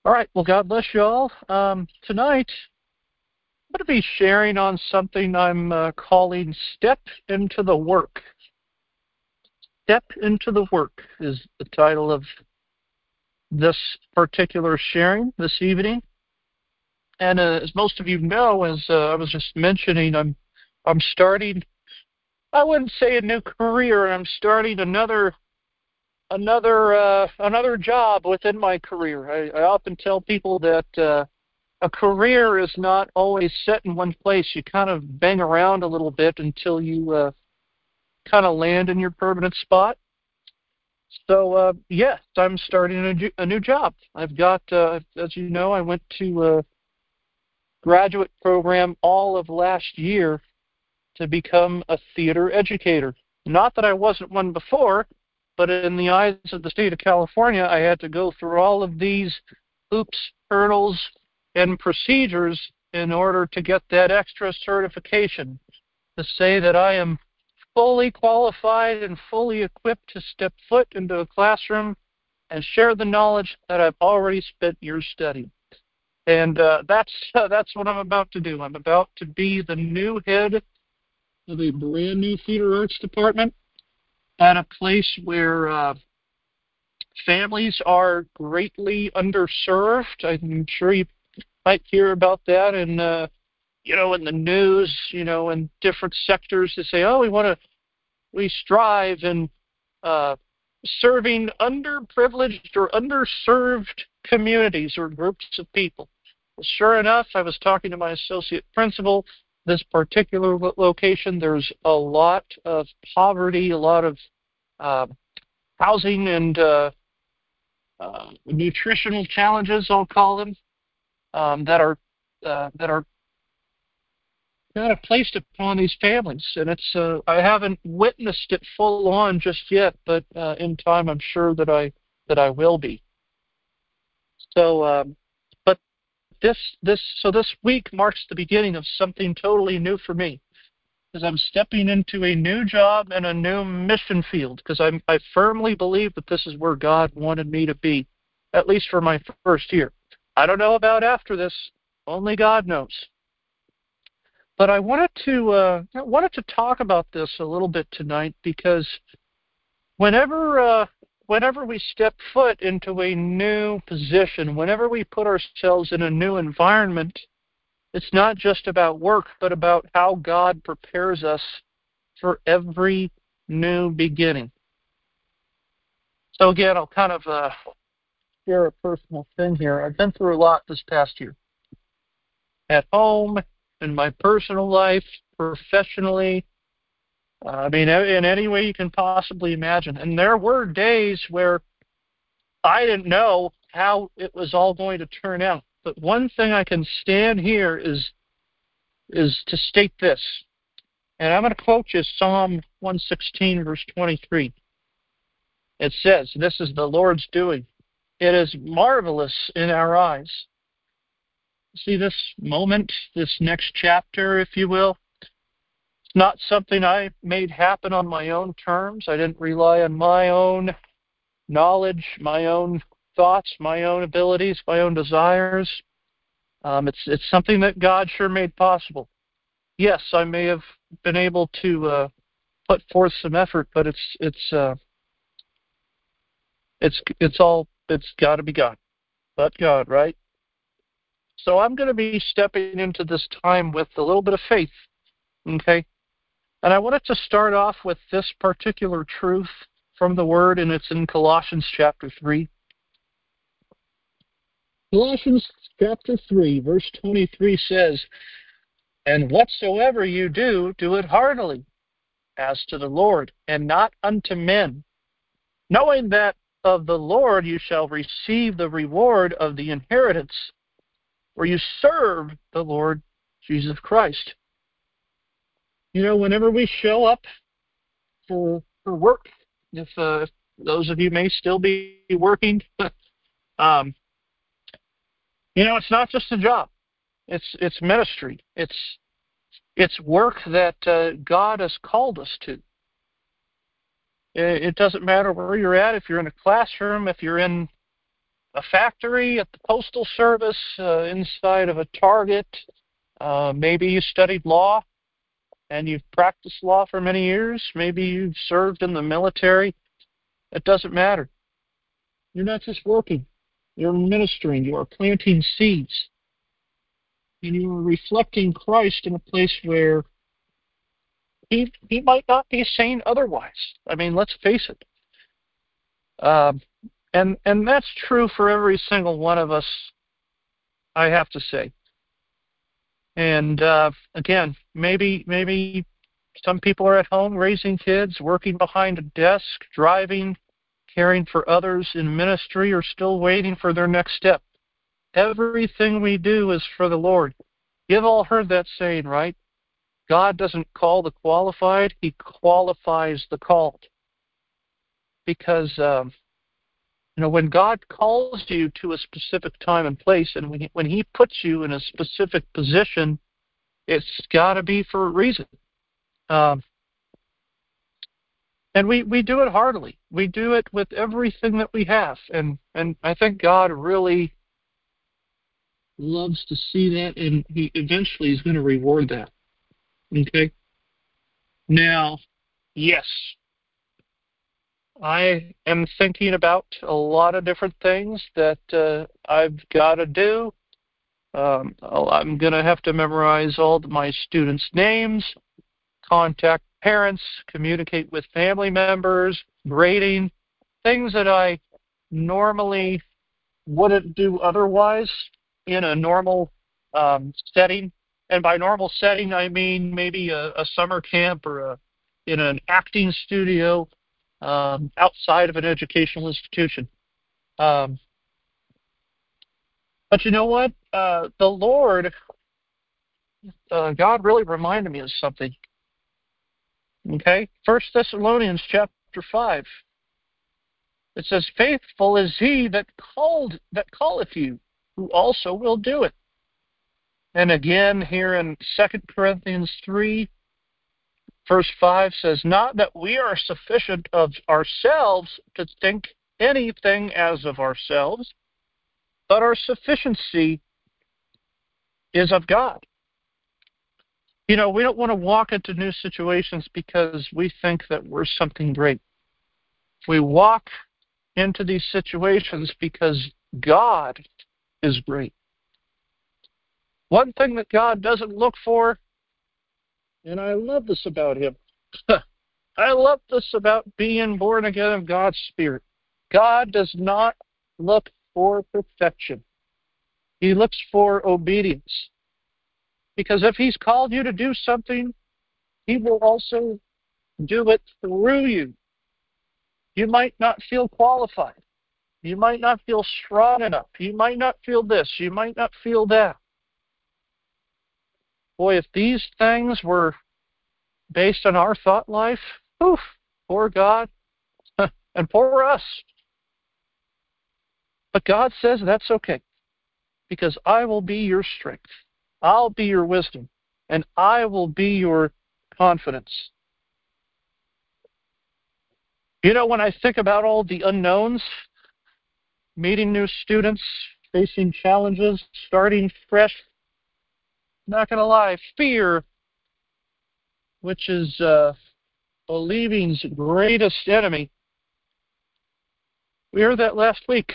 All right. Well, God bless you all. Tonight, I'm going to be sharing on something I'm calling Step into the Work. Step into the Work is the title of this particular sharing this evening. And as most of you know, as I was just mentioning, I'm starting. I wouldn't say a new career. I'm starting another job within my career. I often tell people that a career is not always set in one place. You kind of bang around a little bit until you kind of land in your permanent spot. So yes, I'm starting a new job. I've got, as you know, I went to a graduate program all of last year to become a theater educator. Not that I wasn't one before, but in the eyes of the state of California, I had to go through all of these hoops, hurdles, and procedures in order to get that extra certification to say that I am fully qualified and fully equipped to step foot into a classroom and share the knowledge that I've already spent years studying. And that's what I'm about to do. I'm about to be the new head of a brand new theater arts department at a place where families are greatly underserved. I'm sure you might hear about that in in the news, in different sectors. They say, "Oh, we strive in uh, serving underprivileged or underserved communities or groups of people." Well, sure enough, I was talking to my associate principal. This particular location, there's a lot of poverty, a lot of uh, housing and nutritional challenges, I'll call them, that are kind of placed upon these families. And I haven't witnessed it full on just yet, but in time, I'm sure that I will be. So, but this week marks the beginning of something totally new for me, because I'm stepping into a new job and a new mission field, because I firmly believe that this is where God wanted me to be, at least for my first year. I don't know about after this. Only God knows. But I wanted to talk about this a little bit tonight, because whenever whenever we step foot into a new position, whenever we put ourselves in a new environment, it's not just about work, but about how God prepares us for every new beginning. So again, I'll kind of share a personal thing here. I've been through a lot this past year, at home, in my personal life, professionally. I mean, in any way you can possibly imagine. And there were days where I didn't know how it was all going to turn out. But one thing I can stand here is to state this. And I'm going to quote you Psalm 116, verse 23. It says, "This is the Lord's doing. It is marvelous in our eyes." See, this moment, this next chapter, if you will, it's not something I made happen on my own terms. I didn't rely on my own knowledge, my own thoughts, my own abilities, my own desires. It's something that God sure made possible. Yes, I may have been able to put forth some effort, but it's got to be God, but God, right? So I'm going to be stepping into this time with a little bit of faith, okay? And I wanted to start off with this particular truth from the Word, and it's in Colossians chapter 3. Colossians chapter 3, verse 23 says, "And whatsoever you do, do it heartily, as to the Lord, and not unto men, knowing that of the Lord you shall receive the reward of the inheritance, for you serve the Lord Jesus Christ." Whenever we show up for work, if those of you may still be working, um, it's not just a job. It's ministry. It's work that God has called us to. It doesn't matter where you're at. If you're in a classroom, if you're in a factory, at the postal service, inside of a Target. Maybe you studied law and you've practiced law for many years. Maybe you've served in the military. It doesn't matter. You're not just working. You're ministering. You are planting seeds. And you are reflecting Christ in a place where he might not be sane otherwise. I mean, let's face it. And that's true for every single one of us, I have to say. And again, maybe some people are at home raising kids, working behind a desk, driving, caring for others in ministry, or still waiting for their next step. Everything we do is for the Lord. You've all heard that saying, right? God doesn't call the qualified, He qualifies the called. Because, when God calls you to a specific time and place, and when He puts you in a specific position, it's got to be for a reason. And we do it heartily. We do it with everything that we have. And I think God really loves to see that, and He eventually is going to reward that. Okay? Now, yes, I am thinking about a lot of different things that I've got to do. I'm going to have to memorize all of my students' names, contact parents, communicate with family members, grading, things that I normally wouldn't do otherwise in a normal setting. And by normal setting, I mean maybe a summer camp or in an acting studio outside of an educational institution. But you know what? The Lord, God really reminded me of something. Okay? 1 Thessalonians chapter 5. It says, "Faithful is he that calleth you, who also will do it." And again, here in 2 Corinthians 3, verse 5 says, "Not that we are sufficient of ourselves to think anything as of ourselves, but our sufficiency is of God." We don't want to walk into new situations because we think that we're something great. We walk into these situations because God is great. One thing that God doesn't look for, and I love this about Him, I love this about being born again of God's Spirit. God does not look for perfection. He looks for obedience. Because if He's called you to do something, He will also do it through you. You might not feel qualified. You might not feel strong enough. You might not feel this. You might not feel that. Boy, if these things were based on our thought life, poor God and poor us. But God says that's okay, because I will be your strength. I'll be your wisdom, and I will be your confidence. When I think about all the unknowns, meeting new students, facing challenges, starting fresh, not going to lie, fear, which is believing's greatest enemy. We heard that last week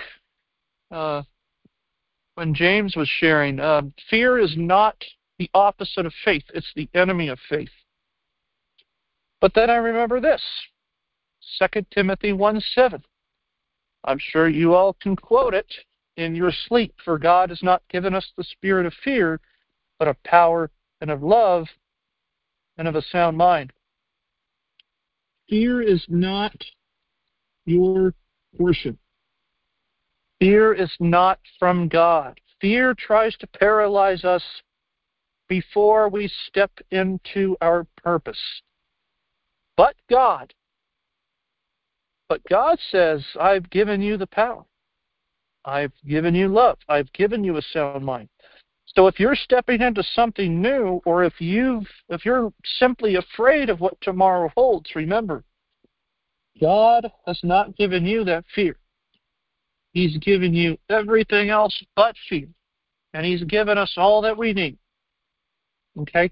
when James was sharing. Fear is not the opposite of faith. It's the enemy of faith. But then I remember this, 2 Timothy 1:7. I'm sure you all can quote it in your sleep. "For God has not given us the spirit of fear, but of power and of love and of a sound mind." Fear is not your portion. Fear is not from God. Fear tries to paralyze us before we step into our purpose. But God says, "I've given you the power. I've given you love. I've given you a sound mind." So if you're stepping into something new, or if you're simply afraid of what tomorrow holds, remember, God has not given you that fear. He's given you everything else but fear. And He's given us all that we need. Okay?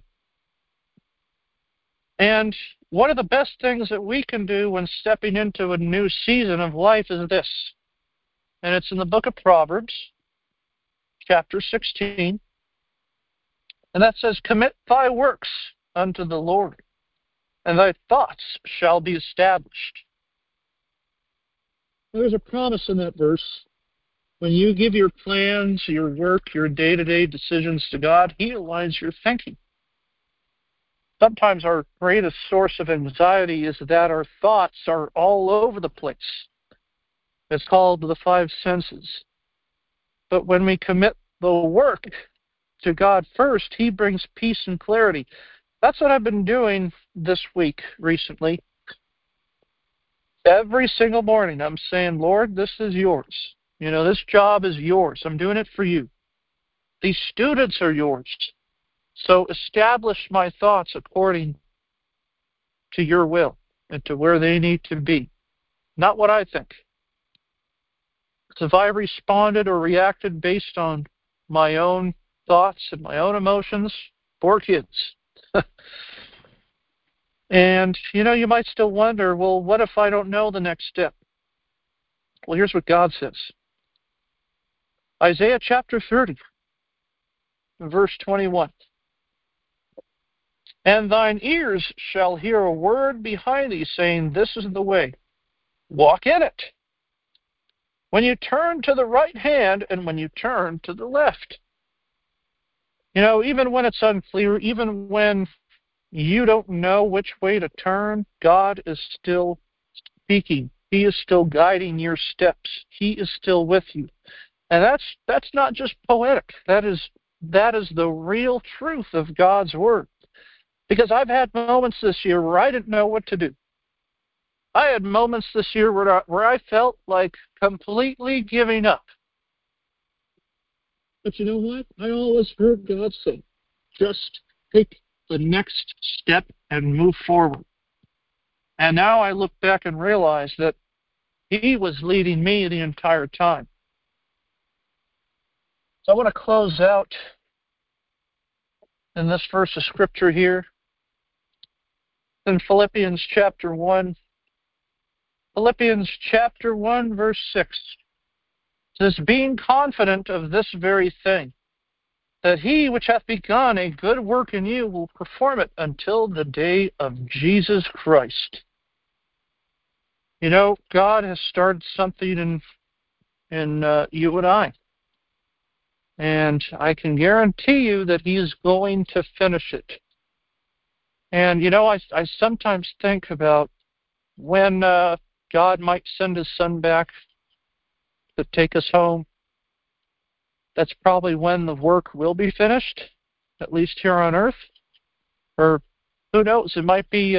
And one of the best things that we can do when stepping into a new season of life is this. And it's in the book of Proverbs, chapter 16. And that says, "Commit thy works unto the Lord, and thy thoughts shall be established." There's a promise in that verse. When you give your plans, your work, your day-to-day decisions to God, He aligns your thinking. Sometimes our greatest source of anxiety is that our thoughts are all over the place. It's called the five senses. But when we commit the work to God first, He brings peace and clarity. That's what I've been doing this week recently. Every single morning I'm saying, "Lord, this is yours. This job is yours. I'm doing it for you. These students are yours. So establish my thoughts according to your will and to where they need to be, not what I think." Because if I responded or reacted based on my own thoughts and my own emotions, poor kids. And, you might still wonder, well, what if I don't know the next step? Well, here's what God says. Isaiah chapter 30, verse 21. "And thine ears shall hear a word behind thee, saying, This is the way. Walk in it. When you turn to the right hand and when you turn to the left." Even when it's unclear, even when you don't know which way to turn, God is still speaking. He is still guiding your steps. He is still with you. And that's not just poetic. That is the real truth of God's Word. Because I've had moments this year where I didn't know what to do. I had moments this year where I felt like completely giving up. But you know what? I always heard God say, just take the next step and move forward. And now I look back and realize that He was leading me the entire time. So I want to close out in this verse of Scripture here. In Philippians chapter 1. Philippians chapter 1, verse 6. It says, "Being confident of this very thing, that He which hath begun a good work in you will perform it until the day of Jesus Christ." God has started something in you and I. And I can guarantee you that He is going to finish it. And, I sometimes think about when God might send His Son back to take us home. That's probably when the work will be finished, at least here on earth. Or who knows, it might be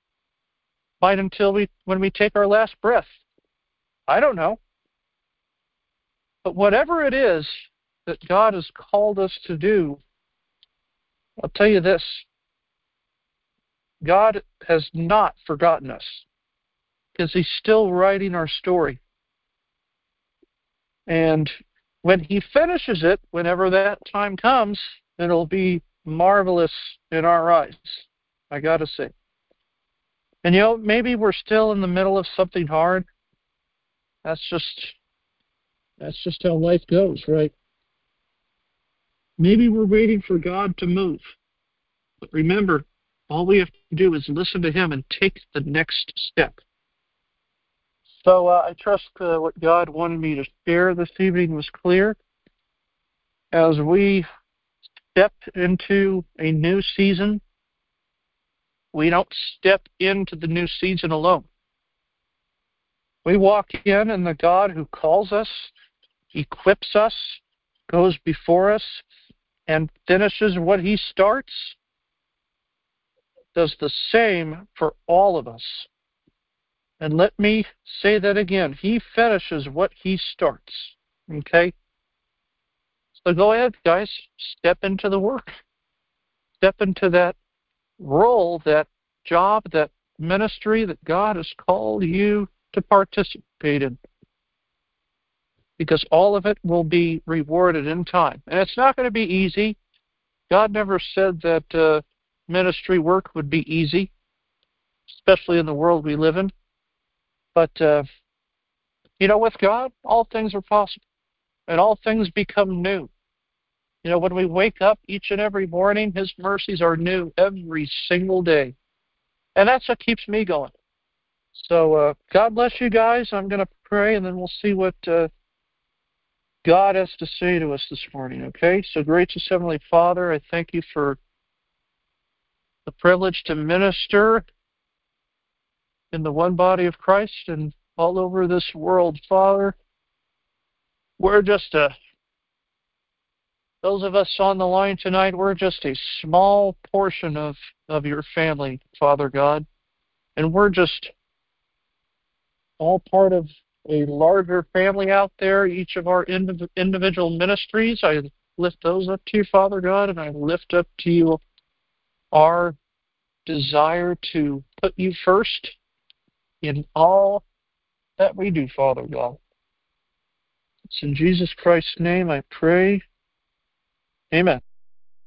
when we take our last breath. I don't know. But whatever it is that God has called us to do, I'll tell you this. God has not forgotten us, because He's still writing our story. And when He finishes it, whenever that time comes, it'll be marvelous in our eyes, I gotta say. And maybe we're still in the middle of something hard. That's just how life goes, right? Maybe we're waiting for God to move. But remember, all we have to do is listen to Him and take the next step. So I trust what God wanted me to share this evening was clear. As we step into a new season, we don't step into the new season alone. We walk in, and the God who calls us, equips us, goes before us, and finishes what He starts, does the same for all of us. And let me say that again. He finishes what He starts. Okay? So go ahead, guys. Step into the work. Step into that role, that job, that ministry that God has called you to participate in. because all of it will be rewarded in time. And it's not going to be easy. God never said that ministry work would be easy, especially in the world we live in. But, with God, all things are possible, and all things become new. When we wake up each and every morning, His mercies are new every single day. And that's what keeps me going. So God bless you guys. I'm going to pray, and then we'll see what God has to say to us this morning, okay? So gracious Heavenly Father, I thank you for the privilege to minister in the one body of Christ and all over this world, Father. We're just those of us on the line tonight, we're just a small portion of your family, Father God. And we're just all part of a larger family out there, each of our individual ministries. I lift those up to you, Father God, and I lift up to you our desire to put you first in all that we do, Father God. It's in Jesus Christ's name I pray. Amen.